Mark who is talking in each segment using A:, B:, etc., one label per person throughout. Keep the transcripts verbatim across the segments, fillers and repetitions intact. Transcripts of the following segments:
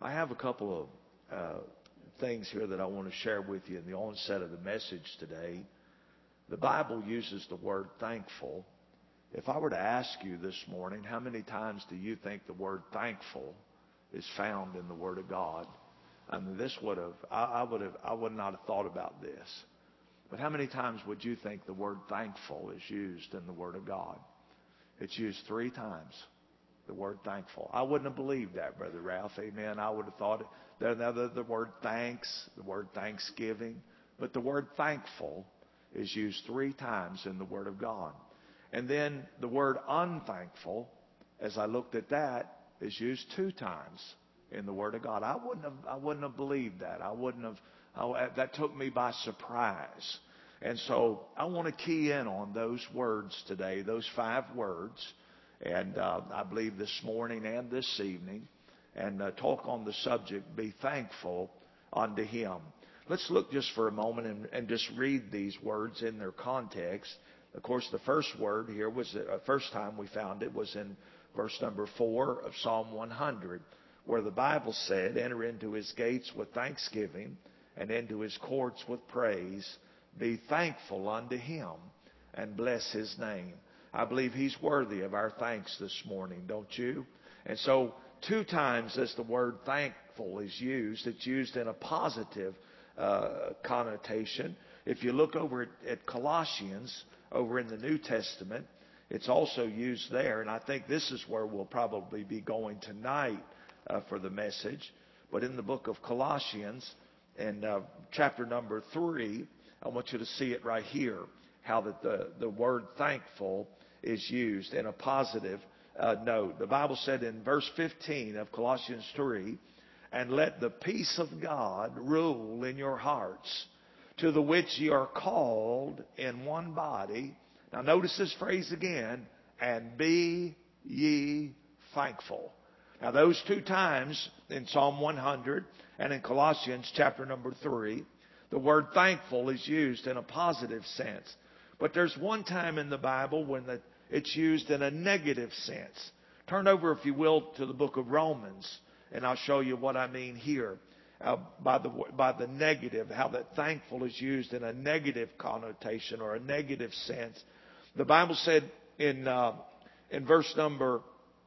A: I have a couple of uh, things here that I want to share with you in the onset of the message today. The Bible uses the word thankful. If I were to ask you this morning, how many times do you think the word thankful is found in the Word of God? I mean, this would have, I, I would have, I would not have thought about this. But how many times would you think the word thankful is used in the Word of God? It's used three times, the word thankful. I wouldn't have believed that, Brother Ralph. Amen. I would have thought it, the, the, the word thanks, the word thanksgiving. But the word thankful is used three times in the Word of God. And then the word unthankful, as I looked at that, is used two times in the Word of God. I wouldn't have, I wouldn't have believed that. I wouldn't have, I, that took me by surprise. And so I want to key in on those words today, those five words, and uh, I believe this morning and this evening, and uh, talk on the subject, be thankful unto Him. Let's look just for a moment and, and just read these words in their context. Of course, the first word here was, the uh, first time we found it was in verse number four of Psalm one hundred, where the Bible said, enter into His gates with thanksgiving and into His courts with praise. Be thankful unto Him and bless His name. I believe He's worthy of our thanks this morning, don't you? And so two times as the word thankful is used, it's used in a positive uh, connotation. If you look over at, at Colossians, over in the New Testament, it's also used there. And I think this is where we'll probably be going tonight uh, for the message. But in the book of Colossians, in uh, chapter number three, I want you to see it right here, how that the, the word thankful is used in a positive uh, note. The Bible said in verse fifteen of Colossians three, and let the peace of God rule in your hearts, to the which ye are called in one body. Now notice this phrase again, and be ye thankful. Now those two times in Psalm one hundred and in Colossians chapter number three, the word thankful is used in a positive sense. But there's one time in the Bible when the, it's used in a negative sense. Turn over, if you will, to the book of Romans, and I'll show you what I mean here. Uh, by the by the negative, how that thankful is used in a negative connotation or a negative sense. The Bible said in uh, in verse number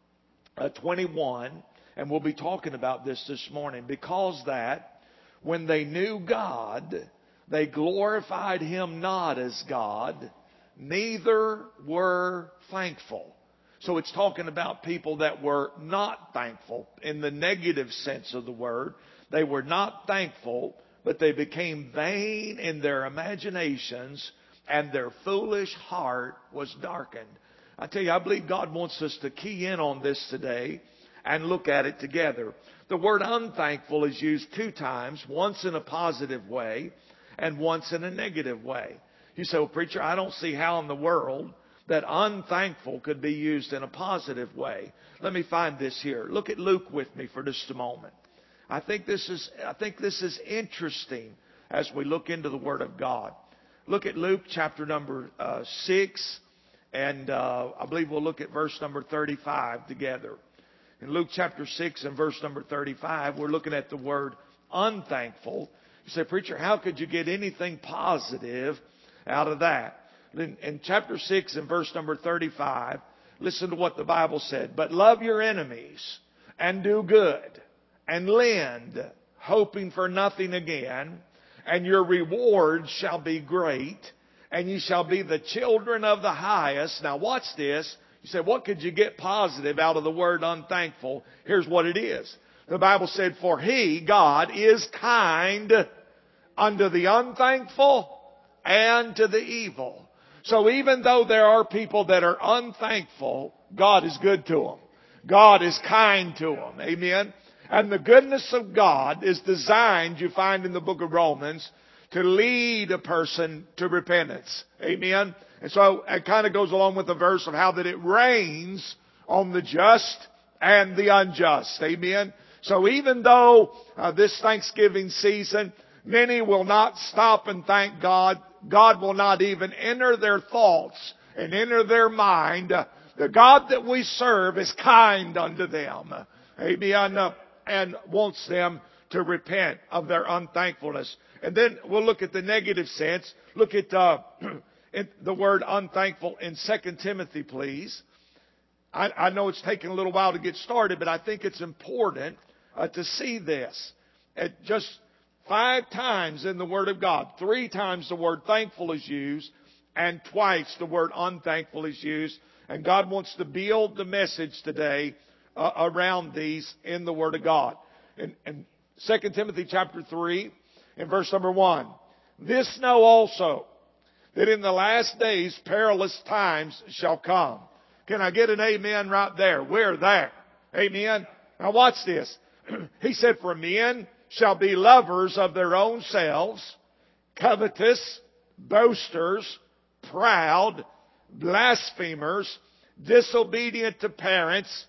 A: uh, twenty-one, and we'll be talking about this this morning, because that when they knew God, they glorified Him not as God, neither were thankful. So it's talking about people that were not thankful in the negative sense of the word. They were not thankful, but they became vain in their imaginations, and their foolish heart was darkened. I tell you, I believe God wants us to key in on this today and look at it together. The word unthankful is used two times, once in a positive way and once in a negative way. You say, well, preacher, I don't see how in the world that unthankful could be used in a positive way. Let me find this here. Look at Luke with me for just a moment. I think this is, I think this is interesting as we look into the Word of God. Look at Luke chapter number uh, six, and uh, I believe we'll look at verse number thirty-five together. In Luke chapter six and verse number thirty-five, we're looking at the word unthankful. You say, preacher, how could you get anything positive out of that? In, in chapter six and verse number thirty-five, listen to what the Bible said. But love your enemies and do good and lend, hoping for nothing again, and your reward shall be great, and ye shall be the children of the highest. Now watch this. You say, what could you get positive out of the word unthankful? Here's what it is. The Bible said, for He, God, is kind unto the unthankful and to the evil. So even though there are people that are unthankful, God is good to them. God is kind to them. Amen. And the goodness of God is designed, you find in the book of Romans, to lead a person to repentance. Amen. And so it kind of goes along with the verse of how that it rains on the just and the unjust. Amen. So even though uh, this Thanksgiving season, many will not stop and thank God, God will not even enter their thoughts and enter their mind. Uh, the God that we serve is kind unto them. Amen. Uh, and wants them to repent of their unthankfulness. And then we'll look at the negative sense. Look at uh, the word unthankful in Second Timothy, please. I, I know it's taken a little while to get started, but I think it's important uh, to see this. At just five times in the Word of God, three times the word thankful is used, and twice the word unthankful is used. And God wants to build the message today uh, around these in the Word of God. In, in Second Timothy chapter three, in verse number one, this know also, that in the last days perilous times shall come. Can I get an amen right there? We're there. Amen. Now watch this. He said, for men shall be lovers of their own selves, covetous, boasters, proud, blasphemers, disobedient to parents,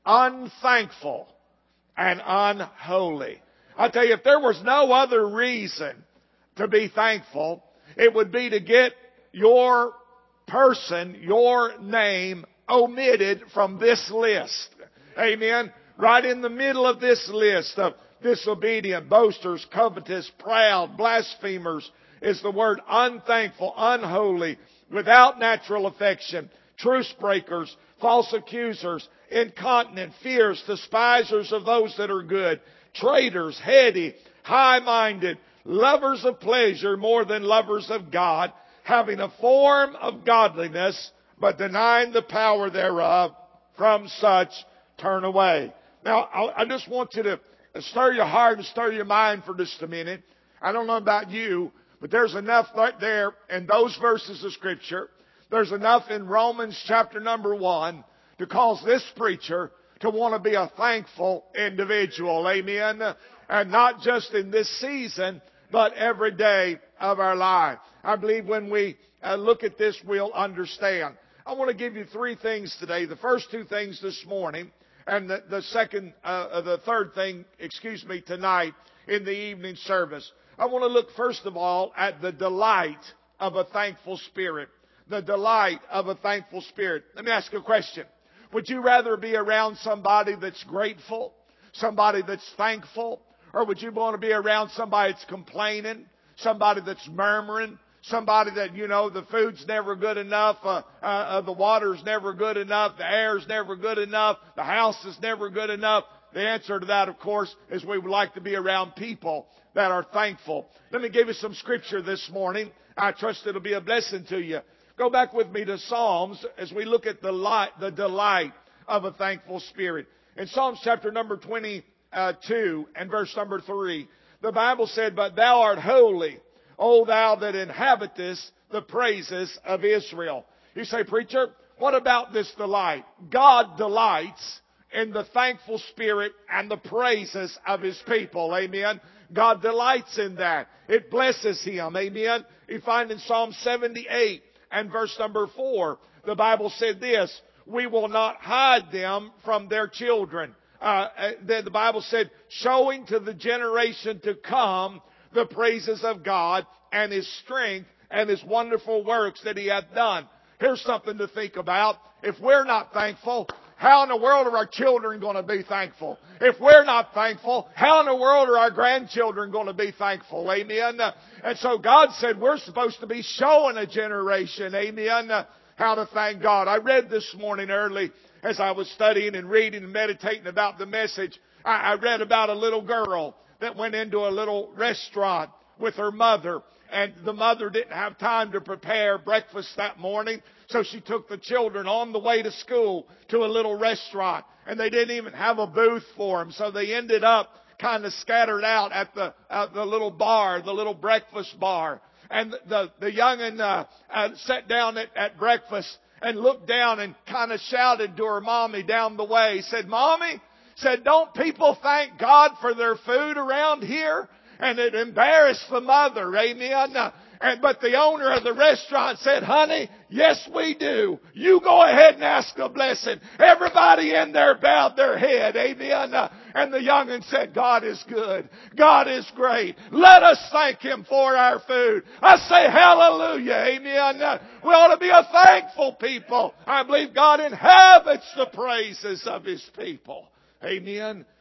A: unthankful, and unholy. I tell you, if there was no other reason to be thankful, it would be to get your person, your name omitted from this list. Amen. Right in the middle of this list of disobedient, boasters, covetous, proud, blasphemers is the word unthankful, unholy, without natural affection, truce breakers, false accusers, incontinent, fierce, despisers of those that are good, traitors, heady, high-minded, lovers of pleasure more than lovers of God, having a form of godliness, but denying the power thereof. From such turn away. Now, I just want you to stir your heart and stir your mind for just a minute. I don't know about you, but there's enough right there in those verses of Scripture. There's enough in Romans chapter number one to cause this preacher to want to be a thankful individual. Amen. And not just in this season, but every day of our life. I believe when we uh, look at this, we'll understand. I want to give you three things today. The first two things this morning, and the, the second, uh, the third thing, excuse me, tonight in the evening service. I want to look first of all at the delight of a thankful spirit. The delight of a thankful spirit. Let me ask you a question. Would you rather be around somebody that's grateful, somebody that's thankful, or would you want to be around somebody that's complaining, somebody that's murmuring, somebody that, you know, the food's never good enough, uh, uh, uh, the water's never good enough, the air's never good enough, the house is never good enough? The answer to that, of course, is we would like to be around people that are thankful. Let me give you some scripture this morning. I trust it'll be a blessing to you. Go back with me to Psalms as we look at the light, the delight of a thankful spirit. In Psalms chapter number twenty-two and verse number three, the Bible said, but thou art holy, O thou that inhabitest the praises of Israel. You say, preacher, what about this delight? God delights in the thankful spirit and the praises of His people. Amen. God delights in that. It blesses Him. Amen. You find in Psalm seventy-eight and verse number four, the Bible said this, we will not hide them from their children. Uh, the, the Bible said, showing to the generation to come the praises of God and His strength and His wonderful works that He hath done. Here's something to think about. If we're not thankful, how in the world are our children going to be thankful? If we're not thankful, how in the world are our grandchildren going to be thankful? Amen. And so God said we're supposed to be showing a generation, amen, how to thank God. I read this morning early as I was studying and reading and meditating about the message. I read about a little girl that went into a little restaurant with her mother. And the mother didn't have time to prepare breakfast that morning. So she took the children on the way to school to a little restaurant. And they didn't even have a booth for them. So they ended up kind of scattered out at the, at the little bar, the little breakfast bar. And the, the young'un uh, uh, sat down at, at breakfast and looked down and kind of shouted to her mommy down the way. He said, Mommy, said, don't people thank God for their food around here? And it embarrassed the mother, amen. Uh, and, but the owner of the restaurant said, honey, yes we do. You go ahead and ask a blessing. Everybody in there bowed their head, amen. Uh, and the young'un said, God is good. God is great. Let us thank Him for our food. I say hallelujah, amen. Uh, we ought to be a thankful people. I believe God inhabits the praises of His people. Amen.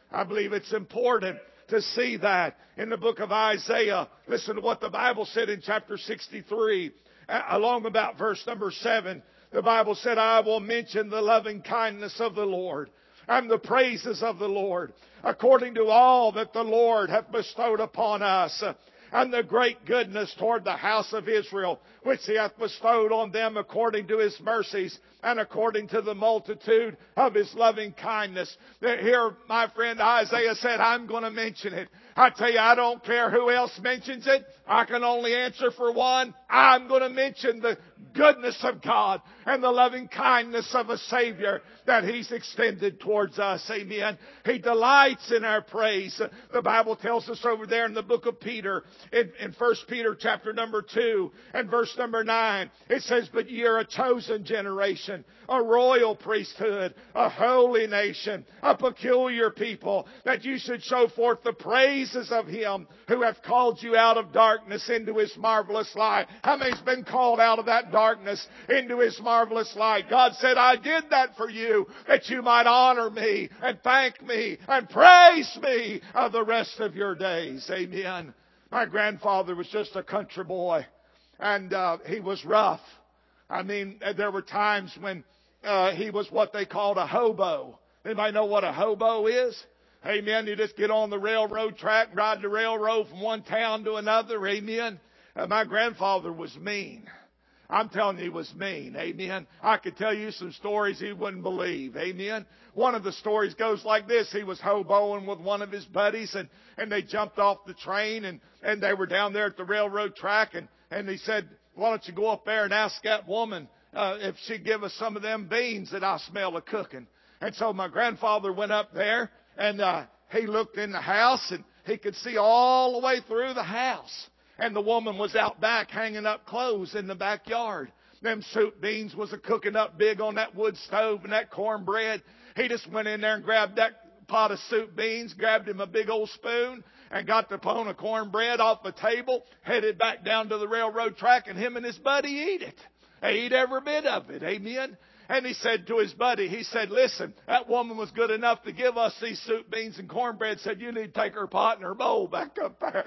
A: I believe it's important to see that in the book of Isaiah. Listen to what the Bible said in chapter sixty-three, along about verse number seven. The Bible said, I will mention the loving kindness of the Lord and the praises of the Lord, according to all that the Lord hath bestowed upon us, and the great goodness toward the house of Israel, which He hath bestowed on them according to His mercies and according to the multitude of His loving kindness. Here, my friend Isaiah said, I'm going to mention it. I tell you, I don't care who else mentions it. I can only answer for one. I'm going to mention the goodness of God and the loving kindness of a Savior that He's extended towards us. Amen. He delights in our praise. The Bible tells us over there in the book of Peter, in, in First Peter chapter number two and verse number nine, it says, but ye are a chosen generation, a royal priesthood, a holy nation, a peculiar people, that you should show forth the praises of Him who hath called you out of darkness into His marvelous light. How many's been called out of that darkness into His marvelous light? God said, I did that for you, that you might honor me and thank me and praise me of the rest of your days. Amen. My grandfather was just a country boy, and uh, he was rough. I mean, there were times when uh, he was what they called a hobo. Anybody know what a hobo is? Amen. You just get on the railroad track, ride the railroad from one town to another. Amen. Uh, my grandfather was mean. I'm telling you, he was mean. Amen. I could tell you some stories you wouldn't believe. Amen. One of the stories goes like this. He was hoboing with one of his buddies, and, and they jumped off the train, and, and they were down there at the railroad track, and, and he said, why don't you go up there and ask that woman uh, if she'd give us some of them beans that I smell of cooking. And so my grandfather went up there, and uh, he looked in the house, and he could see all the way through the house. And the woman was out back hanging up clothes in the backyard. Them soup beans was a cooking up big on that wood stove, and that cornbread. He just went in there and grabbed that pot of soup beans, grabbed him a big old spoon, and got the pound of cornbread off the table, headed back down to the railroad track, and him and his buddy eat it. They eat every bit of it. Amen. And he said to his buddy, he said, listen, that woman was good enough to give us these soup beans and cornbread. Said, you need to take her pot and her bowl back up there.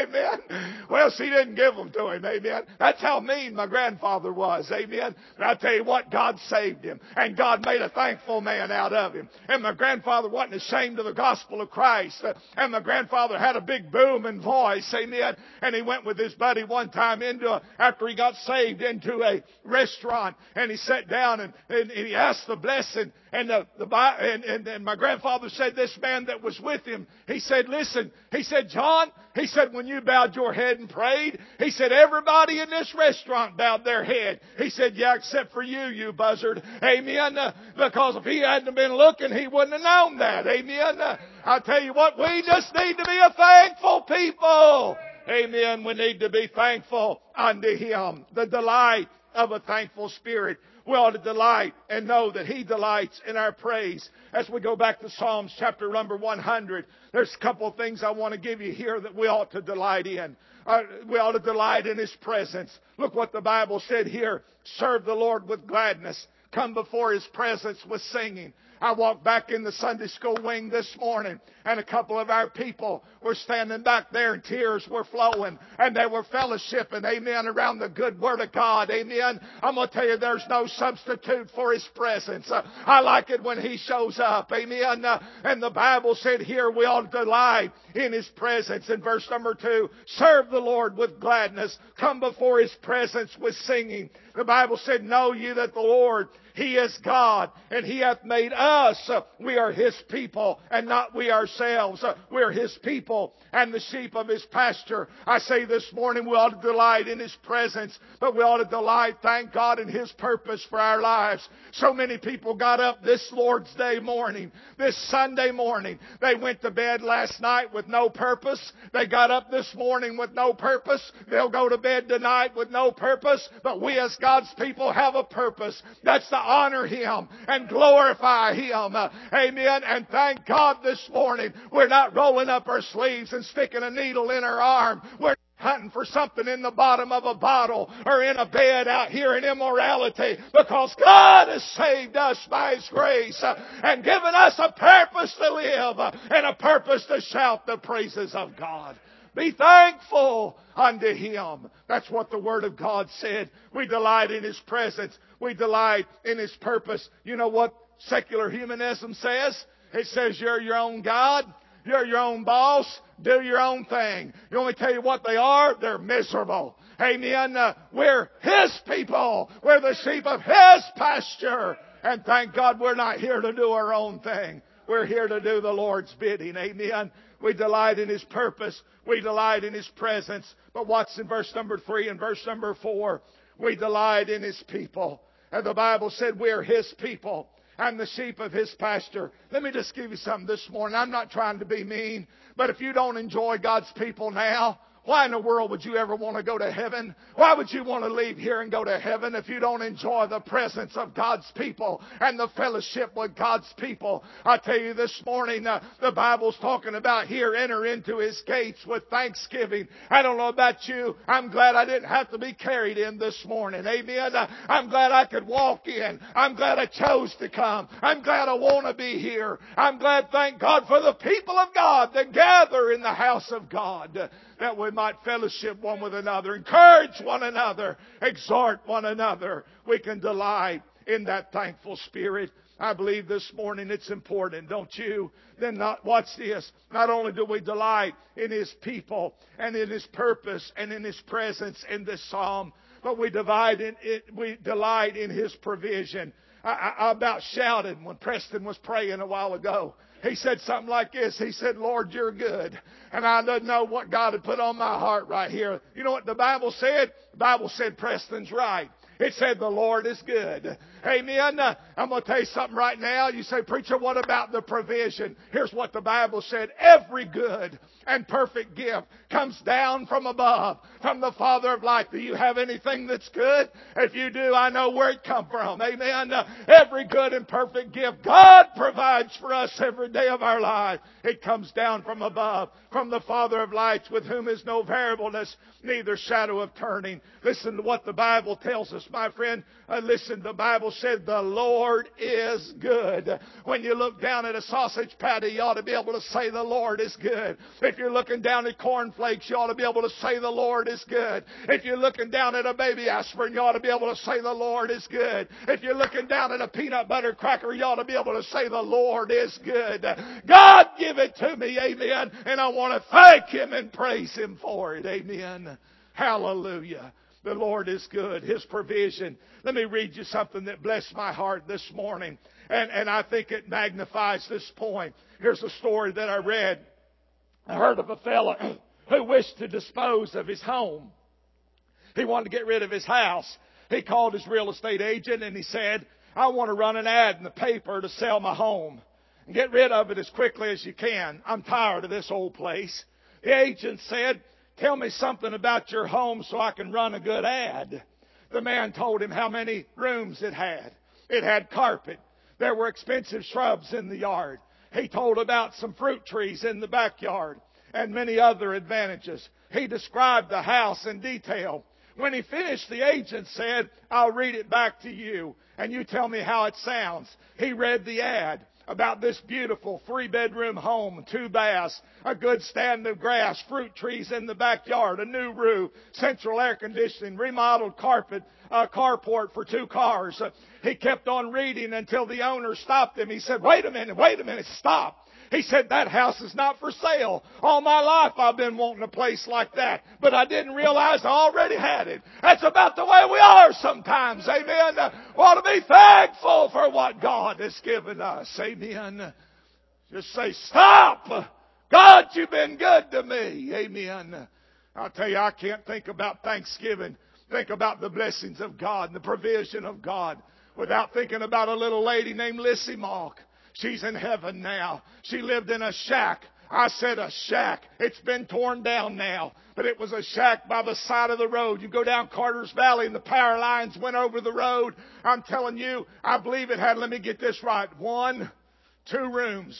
A: Amen. Well, she didn't give them to him. Amen. That's how mean my grandfather was. Amen. But I tell you what, God saved him. And God made a thankful man out of him. And my grandfather wasn't ashamed of the gospel of Christ. And my grandfather had a big booming voice. Amen. And he went with his buddy one time into a, after he got saved, into a restaurant. And he sat down and And, and he asked the blessing, and the, the and, and, and my grandfather said, this man that was with him, he said, listen, he said, John, he said, when you bowed your head and prayed, he said, everybody in this restaurant bowed their head. He said, yeah, except for you, you buzzard. Amen. Uh, because if he hadn't been looking, he wouldn't have known that. Amen. Uh, I tell you what, we just need to be a thankful people. Amen. We need to be thankful unto Him. The delight of a thankful spirit. We ought to delight and know that He delights in our praise. As we go back to Psalms chapter number one hundred, there's a couple of things I want to give you here that we ought to delight in. Uh, we ought to delight in His presence. Look what the Bible said here. Serve the Lord with gladness. Come before His presence with singing. I walked back in the Sunday school wing this morning, and a couple of our people were standing back there, and tears were flowing, and they were fellowshipping, amen, around the good Word of God, amen. I'm going to tell you, there's no substitute for His presence. Uh, I like it when He shows up, amen. Uh, and the Bible said here we ought to delight in His presence. In verse number two, serve the Lord with gladness. Come before His presence with singing. The Bible said, know ye that the Lord, He is God, and He hath made us. We are His people, and not we ourselves. We are His people and the sheep of His pasture. I say this morning we ought to delight in His presence, but we ought to delight, thank God, in His purpose for our lives. So many people got up this Lord's Day morning, this Sunday morning. They went to bed last night with no purpose. They got up this morning with no purpose. They'll go to bed tonight with no purpose. But we as God's people have a purpose. That's to honor Him and glorify Him. Uh, amen. And thank God this morning we're not rolling up our sleeves and sticking a needle in our arm. We're
B: hunting for something in the bottom of a bottle or in a bed out here in immorality, because God has saved us by His grace and given us a purpose to live and a purpose to shout the praises of God. Be thankful unto Him. That's what the Word of God said. We delight in His presence. We delight in His purpose. You know what secular humanism says? It says you're your own God. You're your own boss. Do your own thing. You want me to tell you what they are? They're miserable. Amen. Uh, we're His people. We're the sheep of His pasture. And thank God we're not here to do our own thing. We're here to do the Lord's bidding. Amen. We delight in His purpose. We delight in His presence. But what's in verse number three and verse number four? We delight in His people. And the Bible said we're His people and the sheep of His pasture. Let me just give you something this morning. I'm not trying to be mean, but if you don't enjoy God's people now, why in the world would you ever want to go to heaven? Why would you want to leave here and go to heaven if you don't enjoy the presence of God's people and the fellowship with God's people? I tell you this morning, uh, the Bible's talking about here, enter into His gates with thanksgiving. I don't know about you. I'm glad I didn't have to be carried in this morning. Amen. Uh, I'm glad I could walk in. I'm glad I chose to come. I'm glad I want to be here. I'm glad, thank God, for the people of God that gather in the house of God, uh, that we might fellowship one with another, encourage one another, exhort one another. We can delight in that thankful spirit. I believe this morning it's important, don't you? Then not, watch this. Not only do we delight in His people and in His purpose and in His presence in this psalm, but we divide in it, we delight in His provision. I, I, I about shouted when Preston was praying a while ago. He said something like this. He said, Lord, you're good. And I didn't know what God had put on my heart right here. You know what the Bible said? The Bible said Preston's right. It said the Lord is good. Amen. Uh, I'm going to tell you something right now. You say, preacher, what about the provision? Here's what the Bible said. Every good and perfect gift comes down from above, from the Father of light. Do you have anything that's good? If you do, I know where it come from. Amen. Uh, every good and perfect gift God provides for us every day of our life. It comes down from above, from the Father of lights, with whom is no variableness, neither shadow of turning. Listen to what the Bible tells us, my friend. Uh, listen, the Bible said the Lord is good. When you look down at a sausage patty, you ought to be able to say the Lord is good. If you're looking down at cornflakes, you ought to be able to say the Lord is good. If you're looking down at a baby aspirin, you ought to be able to say the Lord is good. If you're looking down at a peanut butter cracker, you ought to be able to say the Lord is good. God give it to me, amen. And I want to thank Him and praise Him for it, amen. Hallelujah. The Lord is good. His provision. Let me read you something that blessed my heart this morning. And, and I think it magnifies this point. Here's a story that I read. I heard of a fellow who wished to dispose of his home. He wanted to get rid of his house. He called his real estate agent and he said, I want to run an ad in the paper to sell my home. And get rid of it as quickly as you can. I'm tired of this old place. The agent said, tell me something about your home so I can run a good ad. The man told him how many rooms it had. It had carpet. There were expensive shrubs in the yard. He told about some fruit trees in the backyard and many other advantages. He described the house in detail. When he finished, the agent said, I'll read it back to you and you tell me how it sounds. He read the ad about this beautiful three-bedroom home, two baths, a good stand of grass, fruit trees in the backyard, a new roof, central air conditioning, remodeled carpet, a carport for two cars. Uh, he kept on reading until the owner stopped him. He said, wait a minute, wait a minute, stop. He said, that house is not for sale. All my life I've been wanting a place like that, but I didn't realize I already had it. That's about the way we are sometimes, amen. Uh, we ought to be thankful for what God has given us, amen. Just say, stop. God, you've been good to me, amen. I'll tell you, I can't think about Thanksgiving, think about the blessings of God and the provision of God without thinking about a little lady named Lissy Mock. She's in heaven now. She lived in a shack. I said a shack. It's been torn down now. But it was a shack by the side of the road. You go down Carter's Valley and the power lines went over the road. I'm telling you, I believe it had, let me get this right, one, two rooms.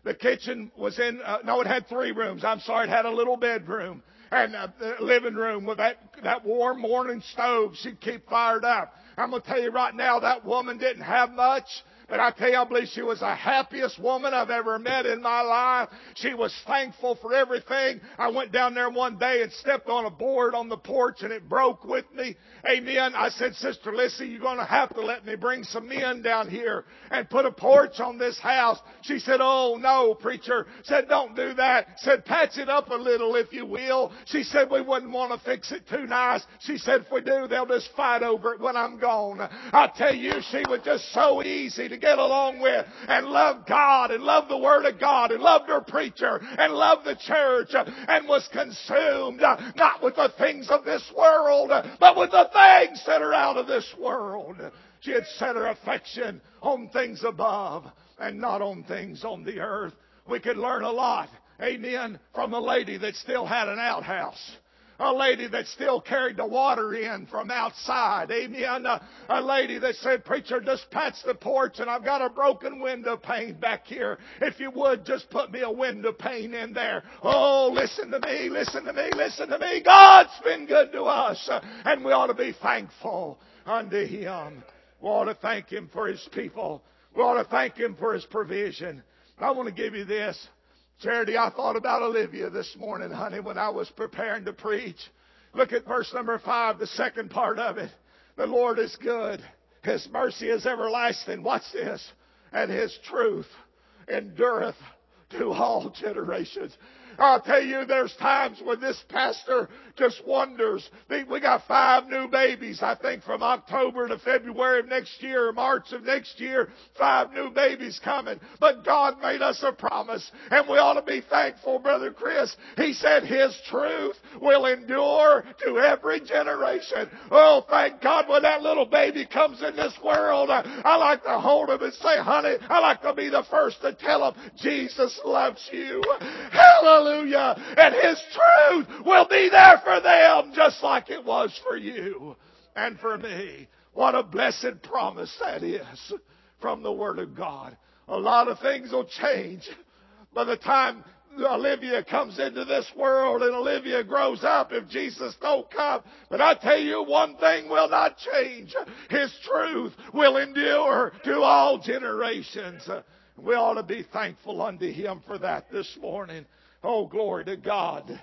B: The kitchen was in, uh, no, it had three rooms. I'm sorry, it had a little bedroom and a, a living room with that, that warm morning stove she'd keep fired up. I'm going to tell you right now, that woman didn't have much. But I tell you, I believe she was the happiest woman I've ever met in my life. She was thankful for everything. I went down there one day and stepped on a board on the porch and it broke with me. Amen. I said, Sister Lissy, you're going to have to let me bring some men down here and put a porch on this house. She said, oh, no, preacher. Said, don't do that. Said, patch it up a little, if you will. She said, we wouldn't want to fix it too nice. She said, if we do, they'll just fight over it when I'm gone. I tell you, she was just so easy to get along with and love God and love the Word of God and loved her preacher and loved the church and was consumed not with the things of this world but with the things that are out of this world. She had set her affection on things above and not on things on the earth. We could learn a lot, amen, from a lady that still had an outhouse. A lady that still carried the water in from outside. Amen. A, a lady that said, preacher, just patch the porch and I've got a broken window pane back here. If you would, just put me a window pane in there. Oh, listen to me, listen to me, listen to me. God's been good to us. And we ought to be thankful unto Him. We ought to thank Him for His people. We ought to thank Him for His provision. I want to give you this. Charity, I thought about Olivia this morning, honey, when I was preparing to preach. Look at verse number five, the second part of it. The Lord is good. His mercy is everlasting. Watch this. And His truth endureth to all generations. I'll tell you, there's times when this pastor just wonders. We got five new babies, I think, from October to February of next year, or March of next year. Five new babies coming. But God made us a promise, and we ought to be thankful, Brother Chris. He said His truth will endure to every generation. Oh, thank God when that little baby comes in this world, I, I like to hold him and say, honey, I like to be the first to tell him, Jesus loves you. Hallelujah. Hallelujah. And His truth will be there for them just like it was for you and for me. What a blessed promise that is from the Word of God. A lot of things will change by the time Olivia comes into this world and Olivia grows up if Jesus don't come. But I tell you, one thing will not change. His truth will endure to all generations. We ought to be thankful unto Him for that this morning. Oh, glory to God.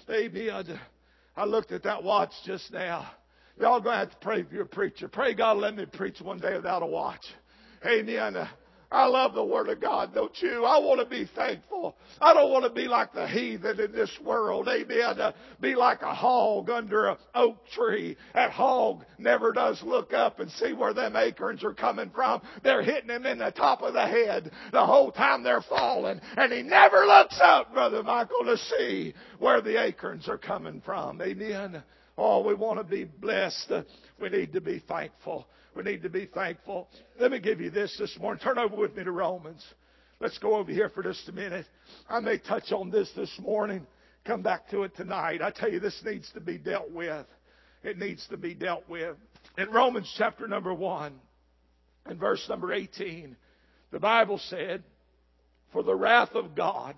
B: Amen. I looked at that watch just now. Y'all going to have to pray for your preacher. Pray God let me preach one day without a watch. Amen. I love the Word of God, don't you? I want to be thankful. I don't want to be like the heathen in this world. Amen. Uh, be like a hog under an oak tree. That hog never does look up and see where them acorns are coming from. They're hitting him in the top of the head the whole time they're falling. And he never looks up, Brother Michael, to see where the acorns are coming from. Amen. Oh, we want to be blessed. We need to be thankful. We need to be thankful. Let me give you this this morning. Turn over with me to Romans. Let's go over here for just a minute. I may touch on this this morning. Come back to it tonight. I tell you, this needs to be dealt with. It needs to be dealt with. In Romans chapter number one, and verse number eighteen, the Bible said, for the wrath of God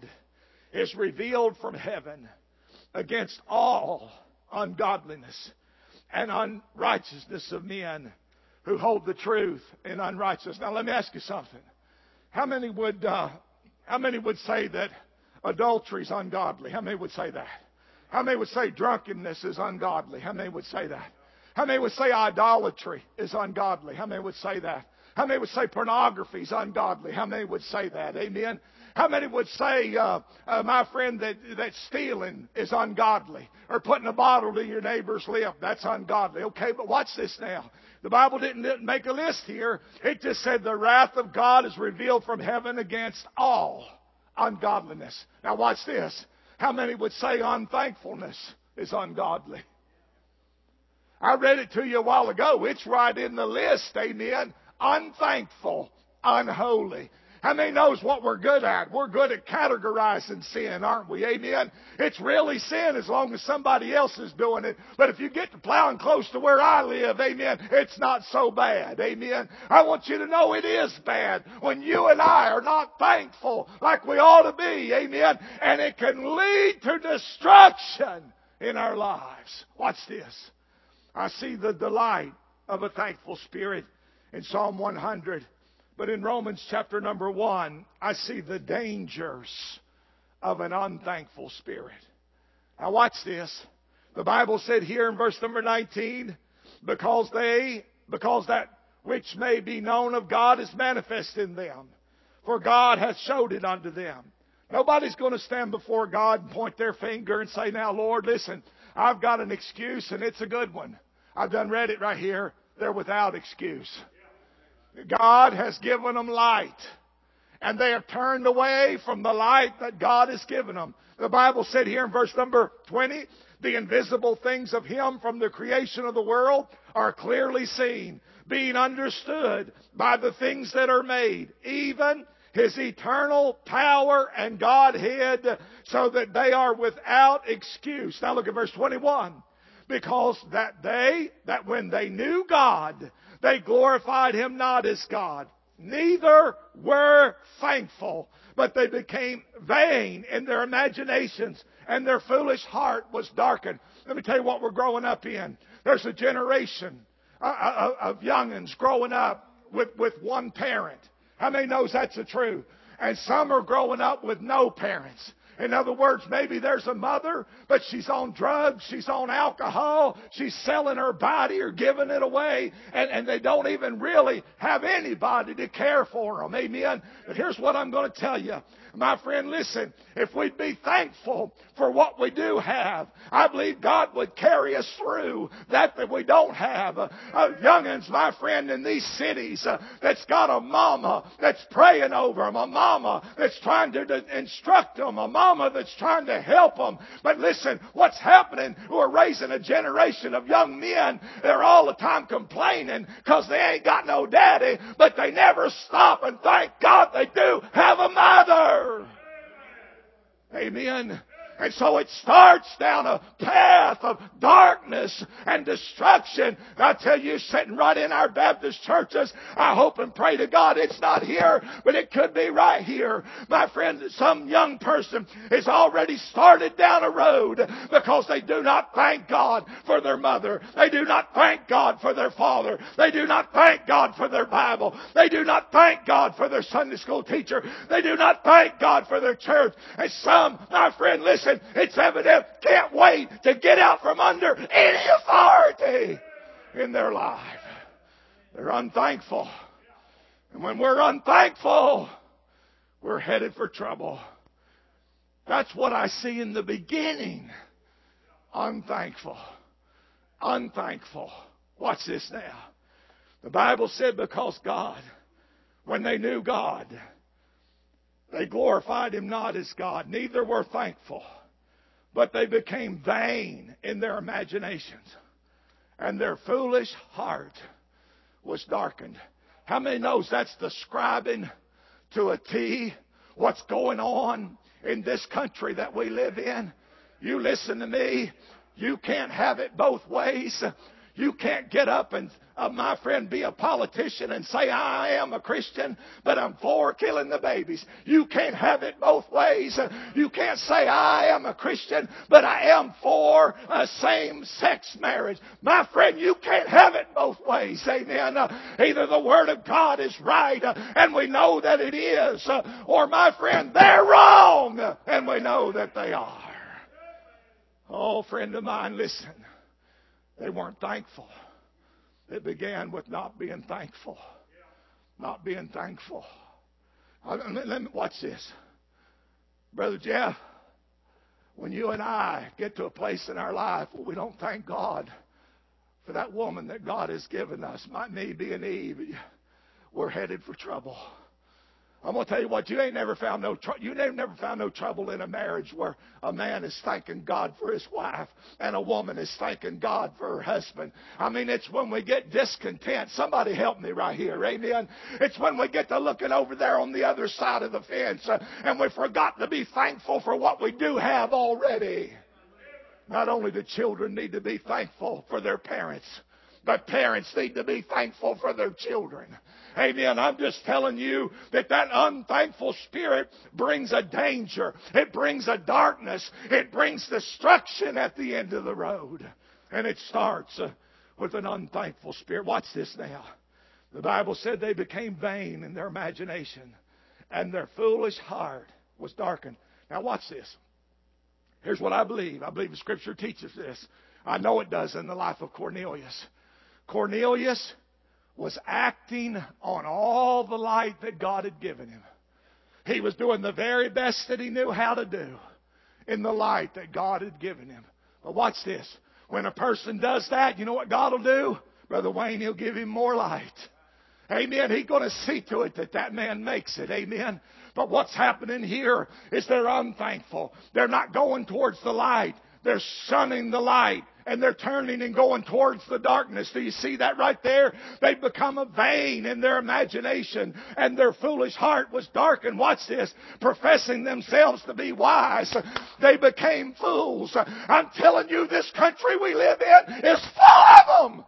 B: is revealed from heaven against all ungodliness and unrighteousness of men who hold the truth in unrighteousness. Now let me ask you something. How many would uh, how many would say that adultery is ungodly? How many would say that? How many would say drunkenness is ungodly? How many would say that? How many would say idolatry is ungodly? How many would say that? How many would say pornography is ungodly? How many would say that? Amen. How many would say, uh, uh, my friend, that, that stealing is ungodly? Or putting a bottle to your neighbor's lip, that's ungodly. Okay, but watch this now. The Bible didn't make a list here. It just said the wrath of God is revealed from heaven against all ungodliness. Now watch this. How many would say unthankfulness is ungodly? I read it to you a while ago. It's right in the list. Amen. Unthankful, unholy. How many knows what we're good at? We're good at categorizing sin, aren't we? Amen. It's really sin as long as somebody else is doing it. But if you get to plowing close to where I live, amen, it's not so bad. Amen. I want you to know it is bad when you and I are not thankful like we ought to be. Amen. And it can lead to destruction in our lives. Watch this. I see the delight of a thankful spirit in Psalm one hundred. But in Romans chapter number one, I see the dangers of an unthankful spirit. Now watch this. The Bible said here in verse number nineteen, because they, because that which may be known of God is manifest in them. For God hath showed it unto them. Nobody's going to stand before God and point their finger and say, now Lord, listen, I've got an excuse and it's a good one. I've done read it right here. They're without excuse. God has given them light. And they have turned away from the light that God has given them. The Bible said here in verse number twenty, the invisible things of Him from the creation of the world are clearly seen, being understood by the things that are made, even His eternal power and Godhead, so that they are without excuse. Now look at verse twenty-one. Because that they, that when they knew God, they glorified Him not as God, neither were thankful, but they became vain in their imaginations, and their foolish heart was darkened. Let me tell you what we're growing up in. There's a generation of youngins growing up with, with one parent. How many knows that's the truth? And some are growing up with no parents. In other words, maybe there's a mother, but she's on drugs, she's on alcohol, she's selling her body or giving it away, and, and they don't even really have anybody to care for them. Amen? But here's what I'm going to tell you. My friend, listen, if we'd be thankful for what we do have, I believe God would carry us through that that we don't have. Uh, uh, youngins, my friend, in these cities uh, that's got a mama that's praying over them, a mama that's trying to d- instruct them, a mama that's trying to help them. But listen, what's happening? We're raising a generation of young men. They're all the time complaining because they ain't got no daddy, but they never stop and thank God they do have a mother. Amen. And so it starts down a path of darkness and destruction. I tell you, sitting right in our Baptist churches, I hope and pray to God it's not here, but it could be right here. My friend, some young person has already started down a road because they do not thank God for their mother. They do not thank God for their father. They do not thank God for their Bible. They do not thank God for their Sunday school teacher. They do not thank God for their church. And some, my friend, listen, it's evident, can't wait to get out from under any authority in their life. They're unthankful. And when we're unthankful, we're headed for trouble. That's what I see in the beginning. Unthankful. Unthankful. Watch this now. The Bible said because God, when they knew God, they glorified Him not as God, neither were thankful, but they became vain in their imaginations, and their foolish heart was darkened. How many knows that's describing to a T what's going on in this country that we live in? You listen to me. You can't have it both ways. You can't get up and, uh, my friend, be a politician and say, I am a Christian, but I'm for killing the babies. You can't have it both ways. You can't say, I am a Christian, but I am for a same-sex marriage. My friend, you can't have it both ways. Amen. Uh, either the Word of God is right, uh, and we know that it is, uh, or, my friend, they're wrong, uh, and we know that they are. Oh, friend of mine, listen. They weren't thankful. It began with not being thankful. Not being thankful. Let me watch this. Brother Jeff, when you and I get to a place in our life where we don't thank God for that woman that God has given us, might me be an Eve, we're headed for trouble. I'm going to tell you what, you ain't never found no tr- you ain't never found no trouble in a marriage where a man is thanking God for his wife and a woman is thanking God for her husband. I mean, it's when we get discontent. Somebody help me right here, amen. It's when we get to looking over there on the other side of the fence uh, and we forgot to be thankful for what we do have already. Not only do children need to be thankful for their parents, but parents need to be thankful for their children. Amen. I'm just telling you that that unthankful spirit brings a danger. It brings a darkness. It brings destruction at the end of the road. And it starts uh, with an unthankful spirit. Watch this now. The Bible said they became vain in their imagination, and their foolish heart was darkened. Now watch this. Here's what I believe. I believe the Scripture teaches this. I know it does in the life of Cornelius. Cornelius was acting on all the light that God had given him. He was doing the very best that he knew how to do in the light that God had given him. But watch this. When a person does that, you know what God will do? Brother Wayne, He'll give him more light. Amen. He's going to see to it that that man makes it. Amen. But what's happening here is they're unthankful. They're not going towards the light. They're shunning the light. And they're turning and going towards the darkness. Do you see that right there? They've become a vain in their imagination, and their foolish heart was darkened. Watch this. Professing themselves to be wise, they became fools. I'm telling you, this country we live in is full of them.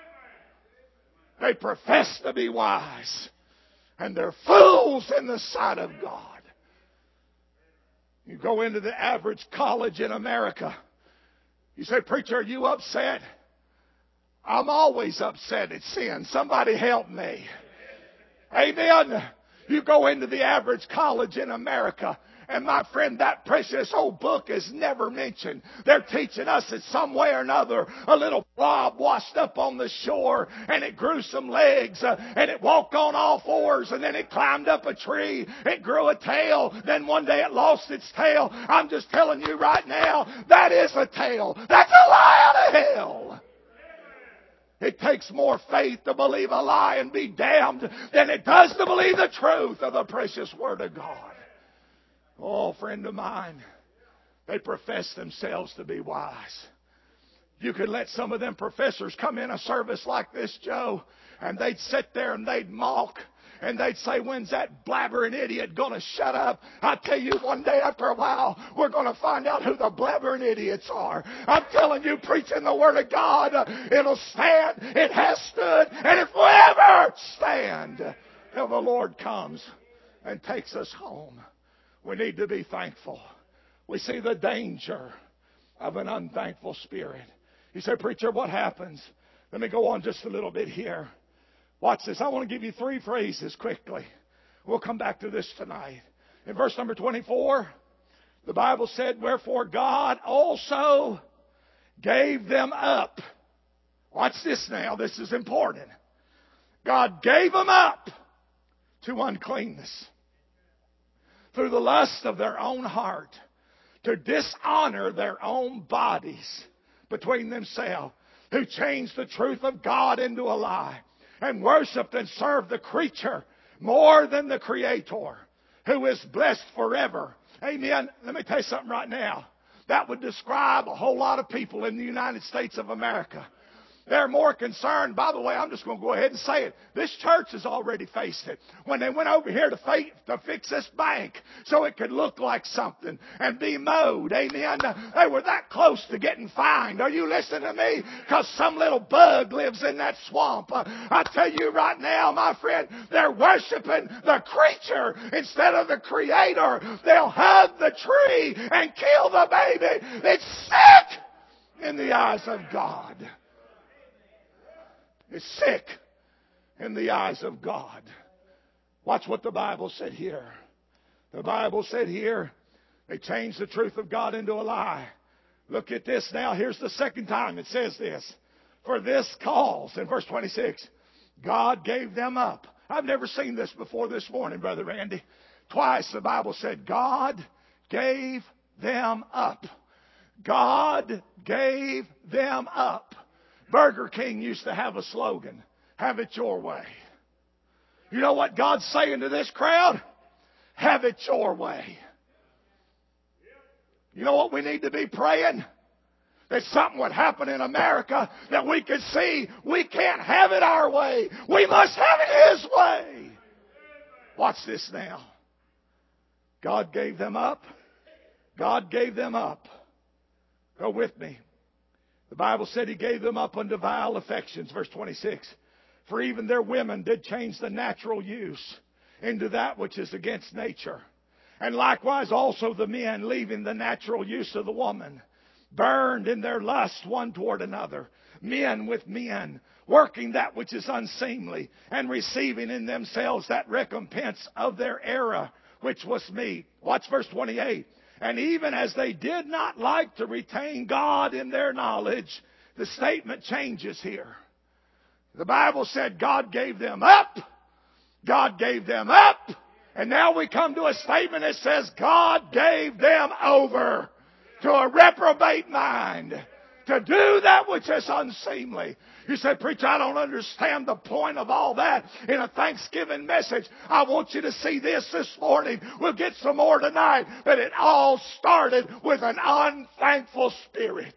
B: They profess to be wise, and they're fools in the sight of God. You go into the average college in America. You say, preacher, are you upset? I'm always upset at sin. Somebody help me. Amen. You go into the average college in America, and my friend, that precious old book is never mentioned. They're teaching us that some way or another, a little blob washed up on the shore, and it grew some legs, uh, and it walked on all fours, and then it climbed up a tree. It grew a tail. Then one day it lost its tail. I'm just telling you right now, that is a tail. That's a lie out of hell. It takes more faith to believe a lie and be damned than it does to believe the truth of the precious Word of God. Oh, friend of mine, they profess themselves to be wise. You could let some of them professors come in a service like this, Joe, and they'd sit there and they'd mock. And they'd say, when's that blabbering idiot going to shut up? I tell you, one day after a while, we're going to find out who the blabbering idiots are. I'm telling you, preaching the Word of God, it'll stand. It has stood. And it will ever stand till the Lord comes and takes us home. We need to be thankful. We see the danger of an unthankful spirit. You say, preacher, what happens? Let me go on just a little bit here. Watch this. I want to give you three phrases quickly. We'll come back to this tonight. In verse number twenty-four, the Bible said, wherefore God also gave them up. Watch this now. This is important. God gave them up to uncleanness through the lust of their own heart, to dishonor their own bodies between themselves, who changed the truth of God into a lie, and worshiped and served the creature more than the Creator, who is blessed forever. Amen. Let me tell you something right now. That would describe a whole lot of people in the United States of America. They're more concerned. By the way, I'm just going to go ahead and say it. This church has already faced it. When they went over here to, fa- to fix this bank so it could look like something and be mowed, amen, they were that close to getting fined. Are you listening to me? Because some little bug lives in that swamp. Uh, I tell you right now, my friend, they're worshiping the creature instead of the Creator. They'll hug the tree and kill the baby. It's sick in the eyes of God. Is sick in the eyes of God. Watch what the Bible said here. The Bible said here, they changed the truth of God into a lie. Look at this now. Here's the second time it says this. For this cause, in verse twenty-six, God gave them up. I've never seen this before this morning, Brother Randy. Twice the Bible said, God gave them up. God gave them up. Burger King used to have a slogan, have it your way. You know what God's saying to this crowd? have it your way. You know what we need to be praying? That something would happen in America that we could see we can't have it our way. We must have it His way. Watch this now. God gave them up. God gave them up. Go with me. The Bible said He gave them up unto vile affections. Verse twenty-six. For even their women did change the natural use into that which is against nature. And likewise also the men, leaving the natural use of the woman, burned in their lust one toward another, men with men, working that which is unseemly, and receiving in themselves that recompense of their error, which was meet. Watch verse twenty-eight. And even as they did not like to retain God in their knowledge, the statement changes here. The Bible said God gave them up. God gave them up. And now we come to a statement that says God gave them over to a reprobate mind, to do that which is unseemly. You say, preacher, I don't understand the point of all that in a Thanksgiving message. I want you to see this this morning. We'll get some more tonight. But it all started with an unthankful spirit.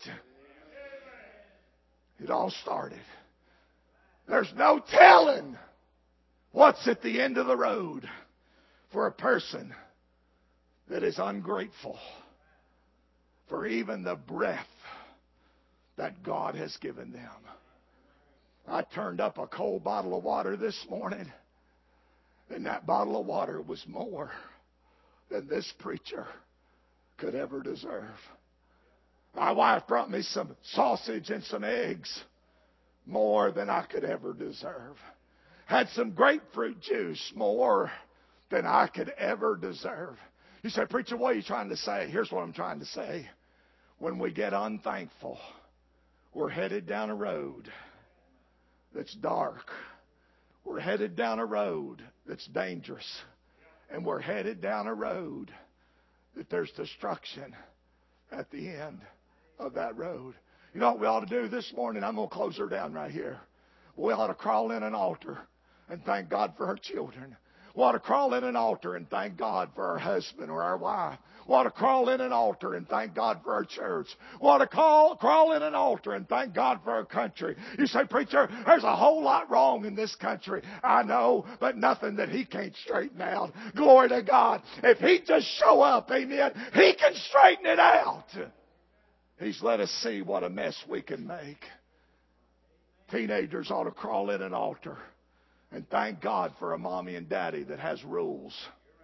B: It all started. There's no telling what's at the end of the road for a person that is ungrateful for even the breath that God has given them. I turned up a cold bottle of water this morning, and that bottle of water was more than this preacher could ever deserve. My wife brought me some sausage and some eggs, more than I could ever deserve. Had some grapefruit juice, more than I could ever deserve. You say, preacher, what are you trying to say? Here's what I'm trying to say. When we get unthankful, we're headed down a road that's dark. We're headed down a road that's dangerous. And we're headed down a road that there's destruction at the end of that road. You know what we ought to do this morning? I'm going to close her down right here. We ought to crawl in an altar and thank God for her children. We ought to crawl in an altar and thank God for our husband or our wife. We ought to crawl in an altar and thank God for our church. We ought to call, crawl in an altar and thank God for our country. You say, preacher, there's a whole lot wrong in this country. I know, but nothing that He can't straighten out. Glory to God. If He just show up, amen, He can straighten it out. He's let us see what a mess we can make. Teenagers ought to crawl in an altar and thank God for a mommy and daddy that has rules.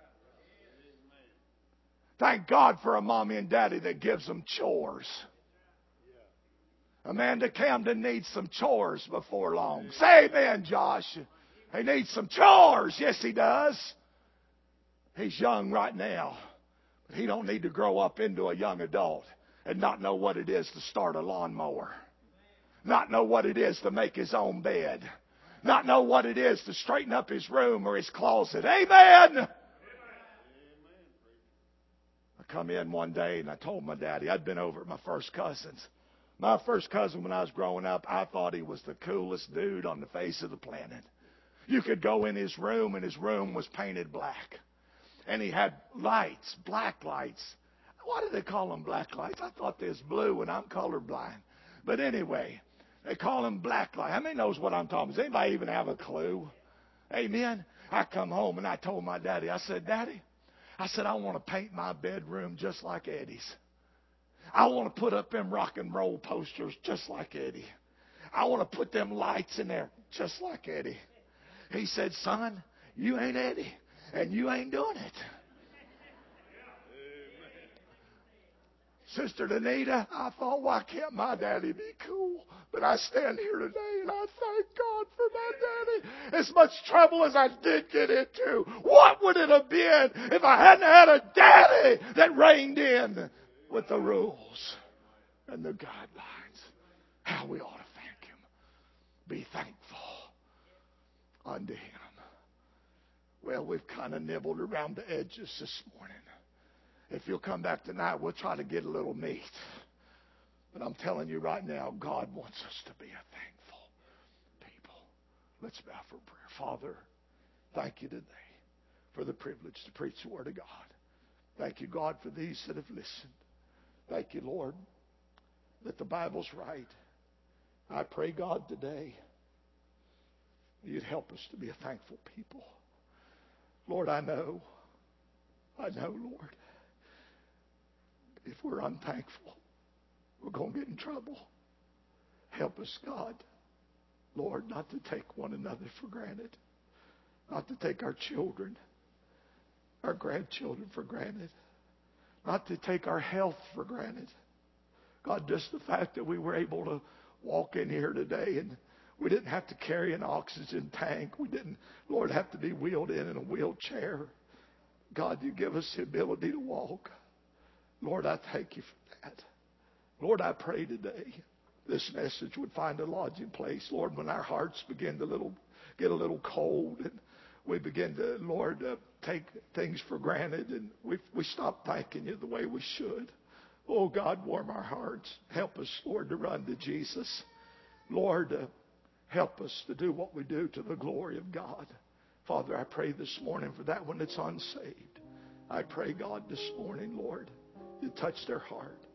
B: Thank God for a mommy and daddy that gives them chores. Amanda Camden needs some chores before long. Say amen, Josh. He needs some chores. Yes, he does. He's young right now. But he don't need to grow up into a young adult and not know what it is to start a lawnmower. Not know what it is to make his own bed. Not know what it is to straighten up his room or his closet. Amen. I come in one day and I told my daddy, I'd been over at my first cousin's. My first cousin, when I was growing up, I thought he was the coolest dude on the face of the planet. You could go in his room and his room was painted black. And he had lights, black lights. Why do they call them black lights? I thought they was blue and I'm colorblind. But anyway, they call them black lights. How many knows what I'm talking about? Does anybody even have a clue? Amen. I come home and I told my daddy, I said, Daddy, I said, I want to paint my bedroom just like Eddie's. I want to put up them rock and roll posters just like Eddie. I want to put them lights in there just like Eddie. He said, son, you ain't Eddie and you ain't doing it. Sister Danita, I thought, why can't my daddy be cool? But I stand here today and I thank God for my daddy. As much trouble as I did get into, what would it have been if I hadn't had a daddy that reined in with the rules and the guidelines? How we ought to thank Him. Be thankful unto Him. Well, we've kind of nibbled around the edges this morning. If you'll come back tonight, we'll try to get a little meat. But I'm telling you right now, God wants us to be a thankful people. Let's bow for prayer. Father, thank you today for the privilege to preach the Word of God. Thank you, God, for these that have listened. Thank you, Lord, that the Bible's right. I pray, God, today you'd help us to be a thankful people. Lord, I know, I know, Lord, if we're unthankful, we're going to get in trouble. Help us, God, Lord, not to take one another for granted, not to take our children, our grandchildren for granted, not to take our health for granted. God, just the fact that we were able to walk in here today and we didn't have to carry an oxygen tank. We didn't, Lord, have to be wheeled in in a wheelchair. God, you give us the ability to walk. Lord, I thank you for that. Lord, I pray today this message would find a lodging place. Lord, when our hearts begin to little, get a little cold and we begin to, Lord, uh, take things for granted and we, we stop thanking you the way we should. Oh, God, warm our hearts. Help us, Lord, to run to Jesus. Lord, uh, help us to do what we do to the glory of God. Father, I pray this morning for that one that's unsaved. I pray, God, this morning, Lord, you touch their heart.